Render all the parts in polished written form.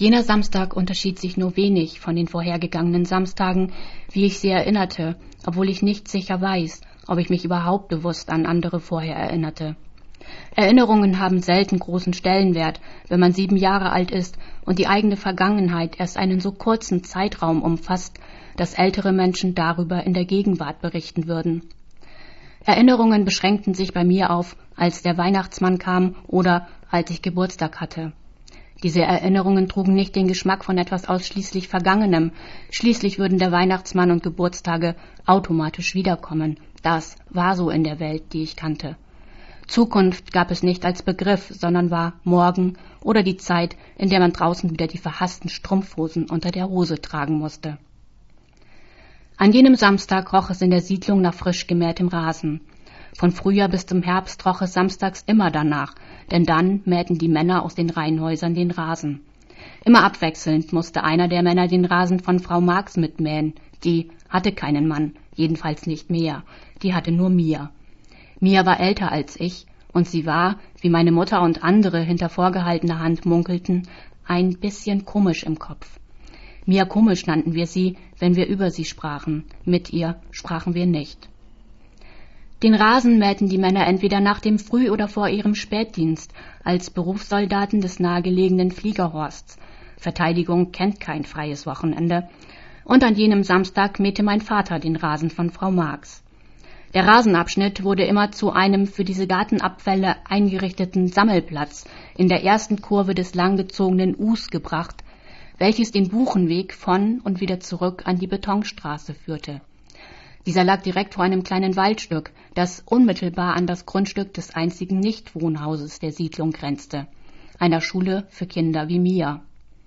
Jener Samstag unterschied sich nur wenig von den vorhergegangenen Samstagen, wie ich sie erinnerte, obwohl ich nicht sicher weiß, ob ich mich überhaupt bewusst an andere vorher erinnerte. Erinnerungen haben selten großen Stellenwert, wenn man 7 Jahre alt ist und die eigene Vergangenheit erst einen so kurzen Zeitraum umfasst, dass ältere Menschen darüber in der Gegenwart berichten würden. Erinnerungen beschränkten sich bei mir auf, als der Weihnachtsmann kam oder als ich Geburtstag hatte. Diese Erinnerungen trugen nicht den Geschmack von etwas ausschließlich Vergangenem. Schließlich würden der Weihnachtsmann und Geburtstage automatisch wiederkommen. Das war so in der Welt, die ich kannte. Zukunft gab es nicht als Begriff, sondern war morgen oder die Zeit, in der man draußen wieder die verhassten Strumpfhosen unter der Hose tragen musste. An jenem Samstag roch es in der Siedlung nach frisch gemähtem Rasen. Von Frühjahr bis zum Herbst roch es samstags immer danach, denn dann mähten die Männer aus den Reihenhäusern den Rasen. Immer abwechselnd musste einer der Männer den Rasen von Frau Marx mitmähen. Die hatte keinen Mann, jedenfalls nicht mehr. Die hatte nur Mia. Mia war älter als ich, und sie war, wie meine Mutter und andere hinter vorgehaltener Hand munkelten, ein bisschen komisch im Kopf. Mia komisch nannten wir sie, wenn wir über sie sprachen. Mit ihr sprachen wir nicht. Den Rasen mähten die Männer entweder nach dem Früh- oder vor ihrem Spätdienst, als Berufssoldaten des nahegelegenen Fliegerhorsts. Verteidigung kennt kein freies Wochenende. Und an jenem Samstag mähte mein Vater den Rasen von Frau Marx. Der Rasenabschnitt wurde immer zu einem für diese Gartenabfälle eingerichteten Sammelplatz in der ersten Kurve des langgezogenen Us gebracht, welches den Buchenweg von und wieder zurück an die Betonstraße führte. Dieser lag direkt vor einem kleinen Waldstück, das unmittelbar an das Grundstück des einzigen Nichtwohnhauses der Siedlung grenzte, einer Schule für Kinder wie Mia.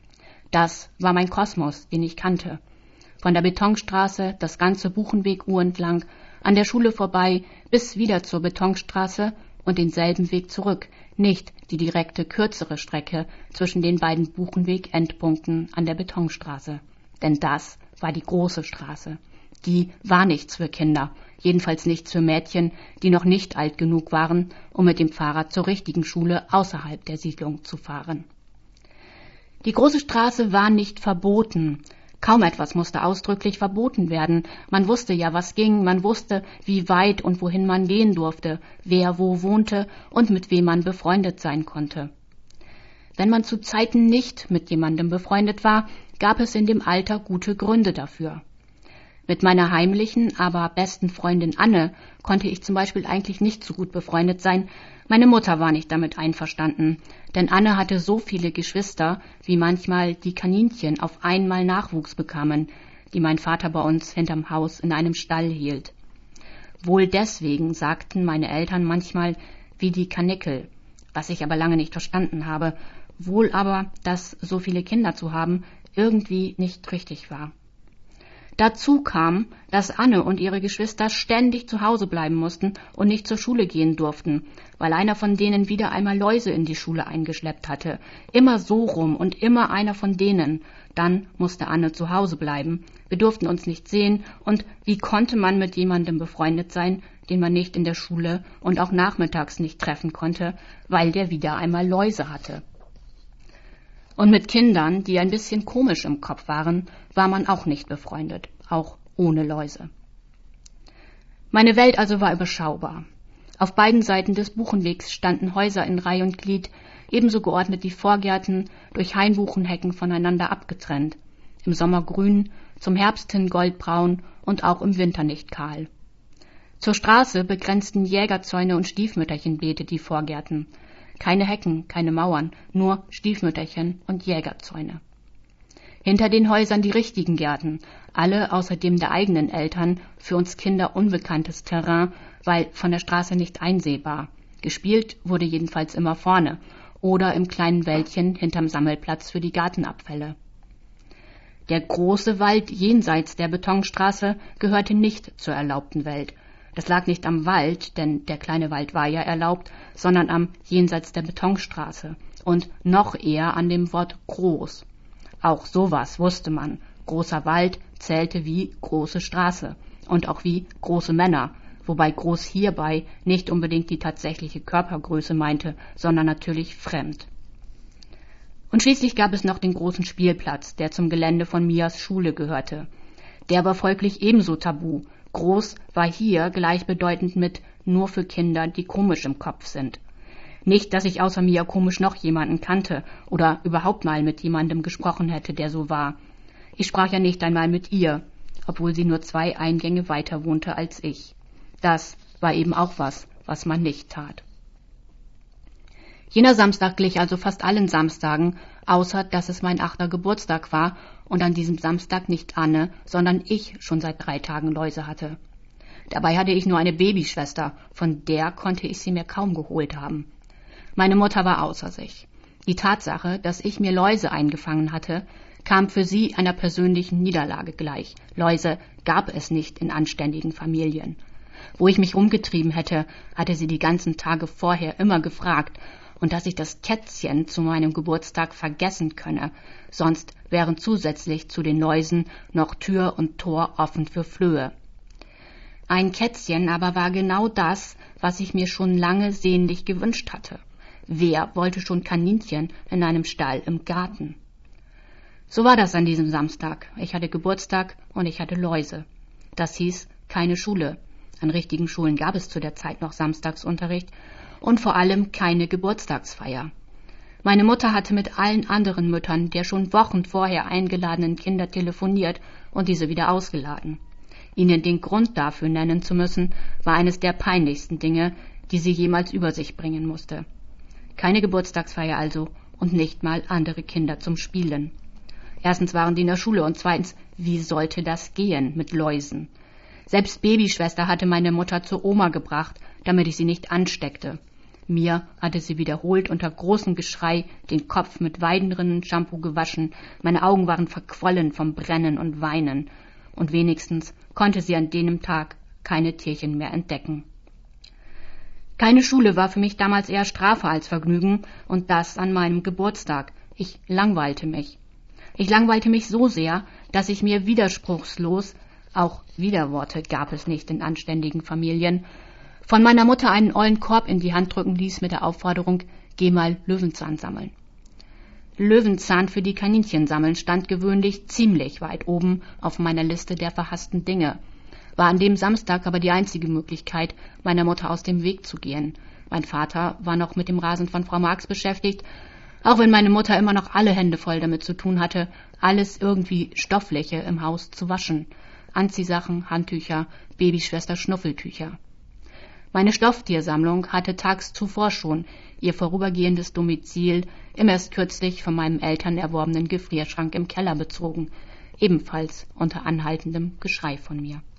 Das war mein Kosmos, den ich kannte. Von der Betonstraße das ganze Buchenweg-Uhr entlang, an der Schule vorbei, bis wieder zur Betonstraße und denselben Weg zurück, nicht die direkte, kürzere Strecke zwischen den beiden Buchenweg-Endpunkten an der Betonstraße. Denn das war die große Straße. Die war nichts für Kinder, jedenfalls nichts für Mädchen, die noch nicht alt genug waren, um mit dem Fahrrad zur richtigen Schule außerhalb der Siedlung zu fahren. Die große Straße war nicht verboten. Kaum etwas musste ausdrücklich verboten werden. Man wusste ja, was ging, man wusste, wie weit und wohin man gehen durfte, wer wo wohnte und mit wem man befreundet sein konnte. Wenn man zu Zeiten nicht mit jemandem befreundet war, gab es in dem Alter gute Gründe dafür. Mit meiner heimlichen, aber besten Freundin Anne konnte ich zum Beispiel eigentlich nicht so gut befreundet sein. Meine Mutter war nicht damit einverstanden, denn Anne hatte so viele Geschwister, wie manchmal die Kaninchen auf einmal Nachwuchs bekamen, die mein Vater bei uns hinterm Haus in einem Stall hielt. Wohl deswegen sagten meine Eltern manchmal wie die Karnickel, was ich aber lange nicht verstanden habe, wohl aber, dass so viele Kinder zu haben irgendwie nicht richtig war. Dazu kam, dass Anne und ihre Geschwister ständig zu Hause bleiben mussten und nicht zur Schule gehen durften, weil einer von denen wieder einmal Läuse in die Schule eingeschleppt hatte. Immer so rum und immer einer von denen. Dann musste Anne zu Hause bleiben. Wir durften uns nicht sehen und wie konnte man mit jemandem befreundet sein, den man nicht in der Schule und auch nachmittags nicht treffen konnte, weil der wieder einmal Läuse hatte. Und mit Kindern, die ein bisschen komisch im Kopf waren, war man auch nicht befreundet, auch ohne Läuse. Meine Welt also war überschaubar. Auf beiden Seiten des Buchenwegs standen Häuser in Reih und Glied, ebenso geordnet die Vorgärten, durch Hainbuchenhecken voneinander abgetrennt, im Sommer grün, zum Herbst hin goldbraun und auch im Winter nicht kahl. Zur Straße begrenzten Jägerzäune und Stiefmütterchenbeete die Vorgärten. Keine Hecken, keine Mauern, nur Stiefmütterchen und Jägerzäune. Hinter den Häusern die richtigen Gärten, alle außer dem der eigenen Eltern, für uns Kinder unbekanntes Terrain, weil von der Straße nicht einsehbar. Gespielt wurde jedenfalls immer vorne oder im kleinen Wäldchen hinterm Sammelplatz für die Gartenabfälle. Der große Wald jenseits der Betonstraße gehörte nicht zur erlaubten Welt. Das lag nicht am Wald, denn der kleine Wald war ja erlaubt, sondern am jenseits der Betonstraße und noch eher an dem Wort groß. Auch sowas wusste man. Großer Wald zählte wie große Straße und auch wie große Männer, wobei groß hierbei nicht unbedingt die tatsächliche Körpergröße meinte, sondern natürlich fremd. Und schließlich gab es noch den großen Spielplatz, der zum Gelände von Mias Schule gehörte. Der war folglich ebenso tabu. Groß war hier gleichbedeutend mit nur für Kinder, die komisch im Kopf sind. Nicht, dass ich außer Mia komisch noch jemanden kannte oder überhaupt mal mit jemandem gesprochen hätte, der so war. Ich sprach ja nicht einmal mit ihr, obwohl sie nur 2 Eingänge weiter wohnte als ich. Das war eben auch was man nicht tat. Jener Samstag glich also fast allen Samstagen, außer dass es mein 8. Geburtstag war und an diesem Samstag nicht Anne, sondern ich schon seit 3 Tagen Läuse hatte. Dabei hatte ich nur eine Babyschwester, von der konnte ich sie mir kaum geholt haben. Meine Mutter war außer sich. Die Tatsache, dass ich mir Läuse eingefangen hatte, kam für sie einer persönlichen Niederlage gleich. Läuse gab es nicht in anständigen Familien. Wo ich mich rumgetrieben hätte, hatte sie die ganzen Tage vorher immer gefragt, und dass ich das Kätzchen zu meinem Geburtstag vergessen könne, sonst wären zusätzlich zu den Läusen noch Tür und Tor offen für Flöhe. Ein Kätzchen aber war genau das, was ich mir schon lange sehnlich gewünscht hatte. Wer wollte schon Kaninchen in einem Stall im Garten? So war das an diesem Samstag. Ich hatte Geburtstag und ich hatte Läuse. Das hieß keine Schule. An richtigen Schulen gab es zu der Zeit noch Samstagsunterricht und vor allem keine Geburtstagsfeier. Meine Mutter hatte mit allen anderen Müttern der schon Wochen vorher eingeladenen Kinder telefoniert und diese wieder ausgeladen. Ihnen den Grund dafür nennen zu müssen, war eines der peinlichsten Dinge, die sie jemals über sich bringen musste. Keine Geburtstagsfeier also und nicht mal andere Kinder zum Spielen. Erstens waren die in der Schule und zweitens, wie sollte das gehen mit Läusen? Selbst Babyschwester hatte meine Mutter zur Oma gebracht, damit ich sie nicht ansteckte. Mir hatte sie wiederholt unter großem Geschrei den Kopf mit Weidenrinnen-Shampoo gewaschen, meine Augen waren verquollen vom Brennen und Weinen, und wenigstens konnte sie an jenem Tag keine Tierchen mehr entdecken. Keine Schule war für mich damals eher Strafe als Vergnügen, und das an meinem Geburtstag. Ich langweilte mich. Ich langweilte mich so sehr, dass ich mir widerspruchslos, auch Widerworte gab es nicht in anständigen Familien, von meiner Mutter einen ollen Korb in die Hand drücken ließ mit der Aufforderung, geh mal Löwenzahn sammeln. Löwenzahn für die Kaninchen sammeln stand gewöhnlich ziemlich weit oben auf meiner Liste der verhassten Dinge, war an dem Samstag aber die einzige Möglichkeit, meiner Mutter aus dem Weg zu gehen. Mein Vater war noch mit dem Rasen von Frau Marx beschäftigt, auch wenn meine Mutter immer noch alle Hände voll damit zu tun hatte, alles irgendwie Stoffliche im Haus zu waschen. Anziehsachen, Handtücher, Babyschwester Schnuffeltücher. Meine Stofftiersammlung hatte tags zuvor schon ihr vorübergehendes Domizil im erst kürzlich von meinen Eltern erworbenen Gefrierschrank im Keller bezogen, ebenfalls unter anhaltendem Geschrei von mir.